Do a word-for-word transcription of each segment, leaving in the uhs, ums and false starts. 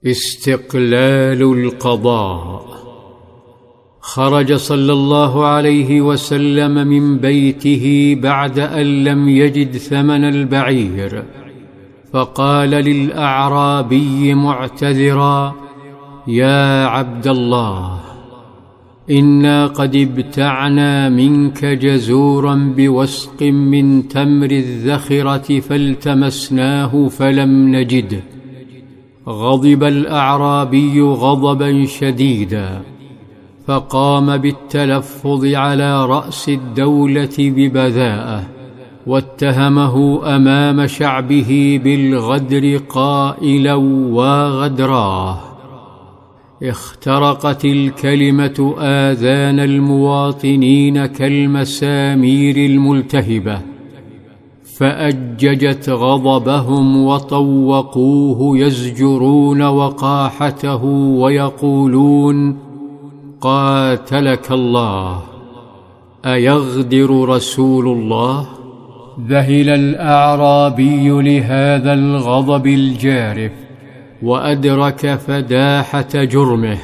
استقلال القضاء. خرج صلى الله عليه وسلم من بيته بعد أن لم يجد ثمن البعير، فقال للأعرابي معتذرا: يا عبد الله، إنا قد ابتعنا منك جزورا بوسق من تمر الذخرة فالتمسناه فلم نجده. غضب الأعرابي غضبا شديدا، فقام بالتلفظ على رأس الدولة ببذاءة، واتهمه أمام شعبه بالغدر قائلا: وغدراه. اخترقت الكلمة آذان المواطنين كالمسامير الملتهبة، فأججت غضبهم وطوقوه يزجرون وقاحته ويقولون: قاتلك الله، أيغدر رسول الله؟ ذهل الأعرابي لهذا الغضب الجارف، وأدرك فداحة جرمه،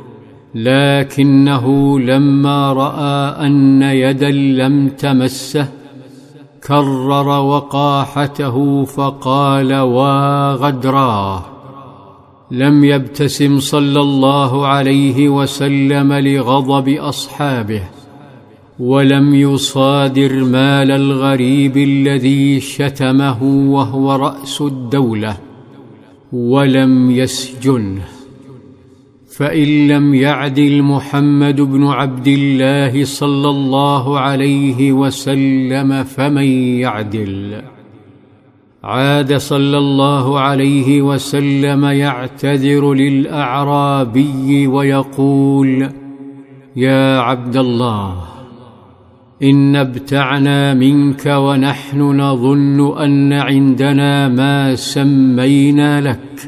لكنه لما رأى أن يدا لم تمسه كرر وقاحته فقال: وغدراه. لم يبتسم صلى الله عليه وسلم لغضب أصحابه، ولم يصادر مال الغريب الذي شتمه وهو رأس الدولة، ولم يسجنه. فإن لم يعدل محمد بن عبد الله صلى الله عليه وسلم فمن يعدل؟ عاد صلى الله عليه وسلم يعتذر للأعرابي ويقول: يا عبد الله، إن ابتعنا منك ونحن نظن أن عندنا ما سمينا لك،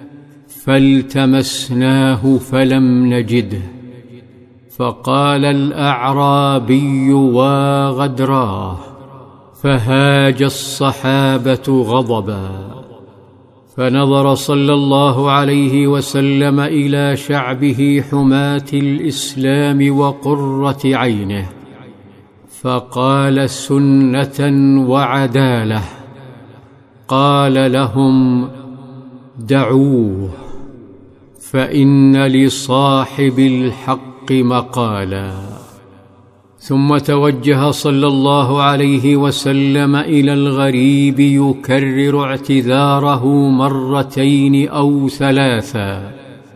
فالتمسناه فلم نجده. فقال الأعرابي: وغدراه. فهاج الصحابة غضبا، فنظر صلى الله عليه وسلم إلى شعبه حماة الإسلام وقرة عينه، فقال سنة وعدالة، قال لهم: دعوه، فإن لصاحب الحق مقالا. ثم توجه صلى الله عليه وسلم إلى الغريب يكرر اعتذاره مرتين أو ثلاثا،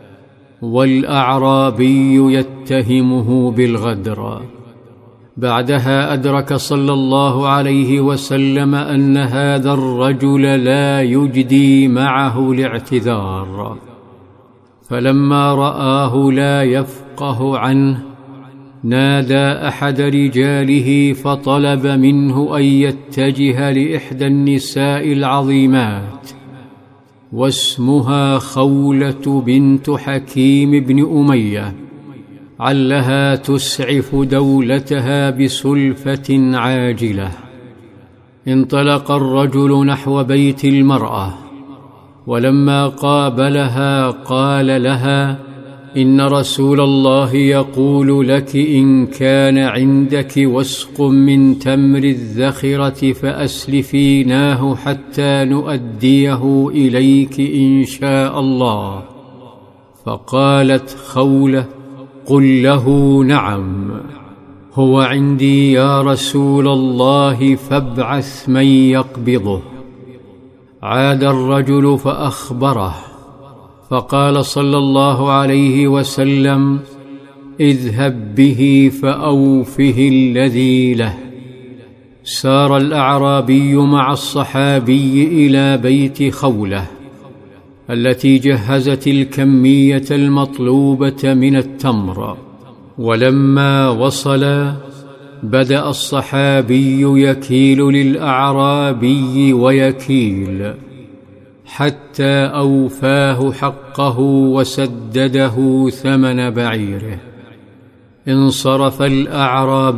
والأعرابي يتهمه بالغدر. بعدها أدرك صلى الله عليه وسلم أن هذا الرجل لا يجدي معه الاعتذار، فلما رآه لا يفقه عنه نادى أحد رجاله فطلب منه أن يتجه لإحدى النساء العظيمات، واسمها خولة بنت حكيم بن أمية، علها تسعف دولتها بسلفة عاجلة. انطلق الرجل نحو بيت المرأة، ولما قابلها قال لها: إن رسول الله يقول لك إن كان عندك وسق من تمر الذخرة فأسلفيناه حتى نؤديه إليك إن شاء الله. فقالت خولة: قل له نعم، هو عندي يا رسول الله، فابعث من يقبضه. عاد الرجل فأخبره، فقال صلى الله عليه وسلم: اذهب به فأوفه الذي له. سار الأعرابي مع الصحابي إلى بيت خولة التي جهزت الكمية المطلوبة من التمر، ولما وصلا بدأ الصحابي يكيل للأعرابي ويكيل حتى أوفاه حقه وسدده ثمن بعيره. انصرف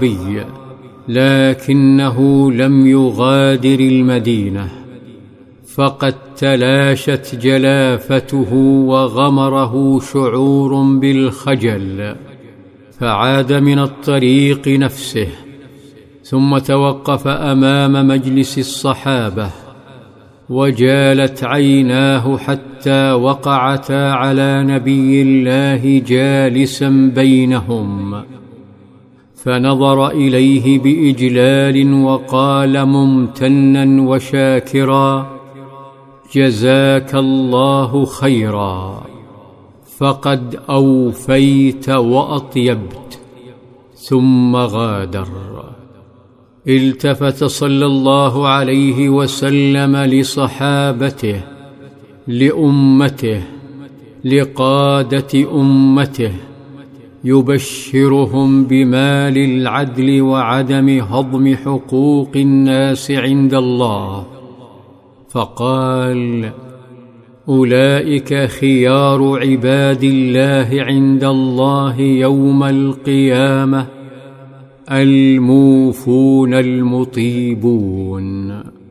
الأعرابي لكنه لم يغادر المدينة، فقد تلاشت جلافته وغمره شعور بالخجل، فعاد من الطريق نفسه، ثم توقف أمام مجلس الصحابة، وجالت عيناه حتى وقعتا على نبي الله جالسا بينهم، فنظر إليه بإجلال وقال ممتنا وشاكرا: جزاك الله خيرا، فقد أوفيت وأطيبت. ثم غادر. التفت صلى الله عليه وسلم لصحابته، لأمته، لقادة أمته، يبشرهم بمال العدل وعدم هضم حقوق الناس عند الله، فقال: أولئك خيار عباد الله عند الله يوم القيامة، الموفون المطيبون.